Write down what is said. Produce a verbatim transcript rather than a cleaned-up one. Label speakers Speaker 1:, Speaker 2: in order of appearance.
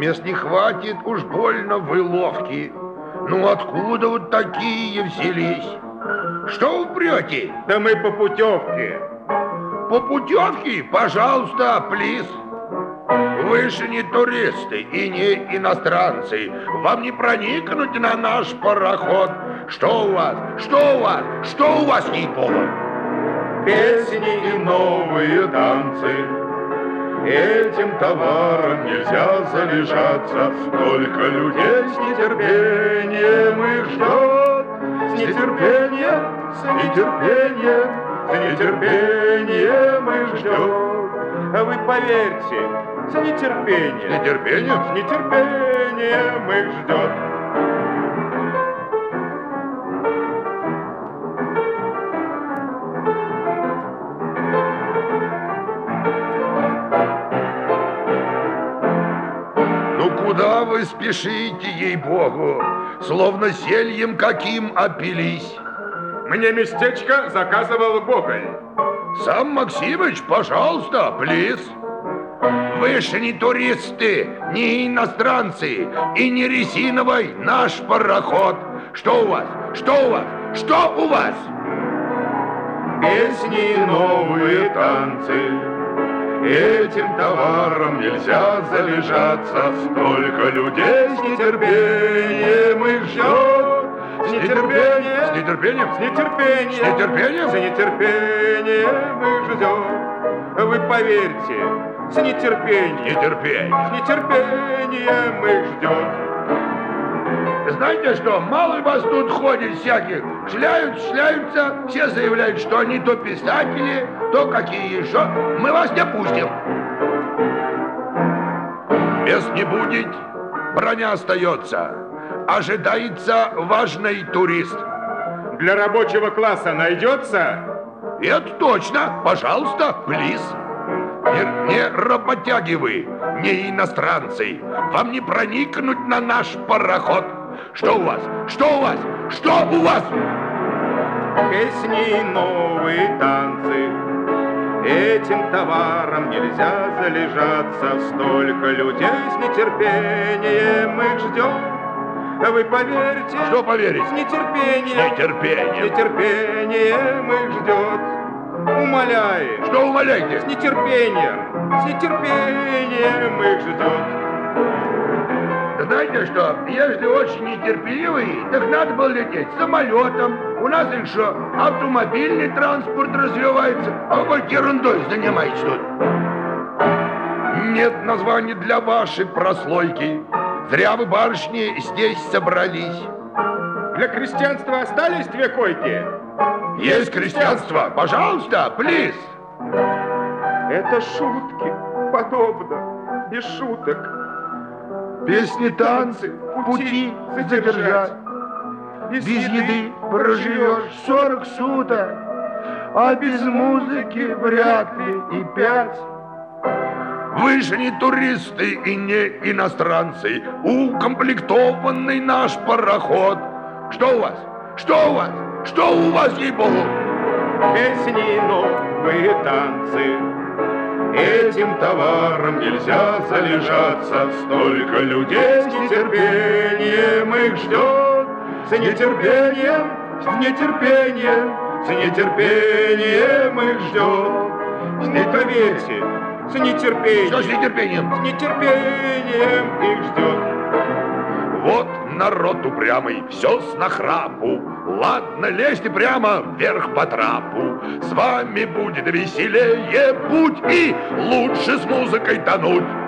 Speaker 1: мест не хватит, уж больно вы ловки. Ну откуда вот такие взялись? Что вы прете?
Speaker 2: Да мы по путевке.
Speaker 1: По путевке? Пожалуйста, плиз. Вы же не туристы и не иностранцы. Вам не проникнуть на наш пароход. Что у вас? Что у вас? Что у вас, ей-богу?
Speaker 2: Песни и новые танцы. Этим товаром нельзя залежаться. Столько людей с нетерпением их ждет. С нетерпением, с нетерпением, с нетерпением их ждет. А вы поверьте, с нетерпением,
Speaker 1: с нетерпением,
Speaker 2: с нетерпением их ждет.
Speaker 1: Куда вы спешите, ей-богу, словно зельем каким опились?
Speaker 2: Мне местечко заказывал Гоголь.
Speaker 1: Сам Максимыч, пожалуйста, плиз. Вы же не туристы, не иностранцы и не резиновый наш пароход. Что у вас? Что у вас? Что у вас?
Speaker 2: Песни и новые танцы. Этим товаром нельзя залежаться. Столько людей с нетерпением их ждет. С нетерпением,
Speaker 1: с нетерпением,
Speaker 2: с нетерпением,
Speaker 1: с нетерпением,
Speaker 2: с нетерпением их ждет. Вы поверьте, с нетерпением,
Speaker 1: нетерпением,
Speaker 2: с нетерпением их ждет.
Speaker 1: Знаете что, мало вас тут ходит всяких, шляют, шляются, все заявляют, что они то писатели, то какие еще. Мы вас не пустим. Мест не будет, броня остается. Ожидается важный турист.
Speaker 2: Для рабочего класса найдется?
Speaker 1: Это точно, пожалуйста, плиз. Не, не работяги вы, не иностранцы. Вам не проникнуть на наш пароход. Что у вас? Что у вас? Что у вас?
Speaker 2: Песни и новые танцы. Этим товаром нельзя залежаться. Столько людей с нетерпением их ждет. Вы поверьте.
Speaker 1: Что поверить?
Speaker 2: С нетерпением.
Speaker 1: С нетерпением.
Speaker 2: С нетерпением их ждет. Умоляем.
Speaker 1: Что умоляете?
Speaker 2: С нетерпением. С нетерпением их ждет.
Speaker 1: Знаете что, если очень нетерпеливый, так надо было лететь самолетом. У нас еще автомобильный транспорт развивается. А вы какой ерундой занимаетесь тут? Нет названия для вашей прослойки. Зря вы, барышни, здесь собрались.
Speaker 2: Для крестьянства остались две койки?
Speaker 1: Есть крестьянство. Пожалуйста, плиз.
Speaker 2: Это шутки, подобно, без шуток.
Speaker 1: Песни, танцы, пути задержать. Без еды проживешь сорок суток, а без музыки вряд ли и пять. Вы же не туристы и не иностранцы. Укомплектованный наш пароход. Что у вас? Что у вас? Что у вас, ей-богу?
Speaker 2: Песни и новые танцы. Этим товаром нельзя залежаться. Столько людей с нетерпением их ждет. С нетерпением, с нетерпением, с нетерпением их ждет. Не поверьте, с нетерпением.
Speaker 1: Что с нетерпением?
Speaker 2: С нетерпением их ждет.
Speaker 1: Вот народ упрямый, все с нахрапу. Ладно, лезьте прямо вверх по трапу. С вами будет веселее путь и лучше с музыкой тонуть.